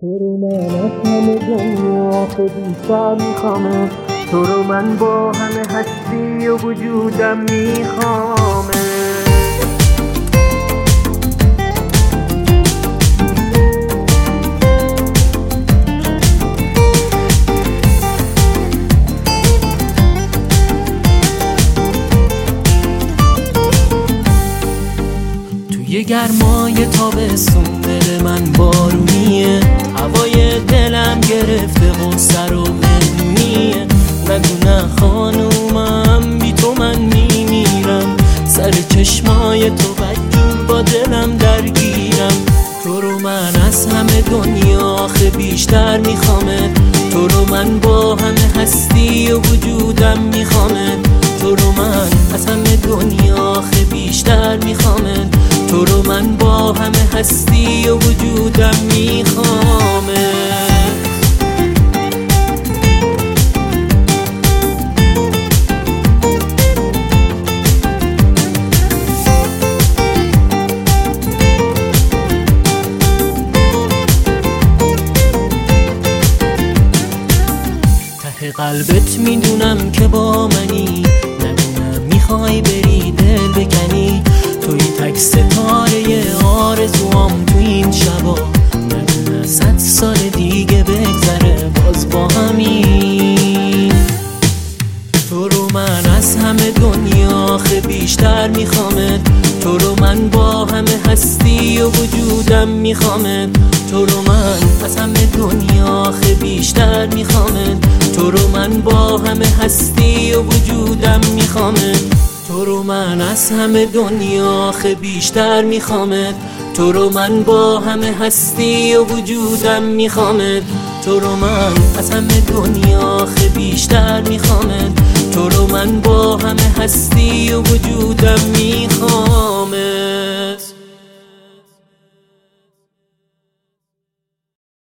تو رو من از همه دنیا بیشتر میخوامه، تو رو من با همه هستی و وجودم میخوامه. توی گرمای تابستون دل من بارونیه، هوای دلم گرفته و سر و مهمونیه. نگو نه خانومم بی تو من میمیرم، سر چشمای تو بدجور با دلم درگیرم. تو رو من از همه دنیا آخه بیشتر میخوامت، تو رو من با همه هستی و وجودم میخوامت. تو رو من از همه دنیا آخه بیشتر میخوامت، تو رو من با همه هستی و وجودم میخوامه. ته قلبت میدونم که با منی، ندونم میخوای بری دل بکنی. توی تک ستاره آرزوام تو این شبا، ندونه 100 سال دیگه بگذره باز با همین. تو رو من از همه دنیا آخه بیشتر میخوامت، تو رو من با همه هستی و وجودم میخوامت. تو رو من از همه دنیا آخه بیشتر میخوامت، تو رو من با همه هستی و وجودم میخوامت. تو رو من از همه دنیا آخه بیشتر میخوامت، تو رو من با همه هستی و وجودم میخوامت. تو رو من از همه دنیا آخه بیشتر میخوامت، تو رو من با همه هستی و وجودم میخوامت.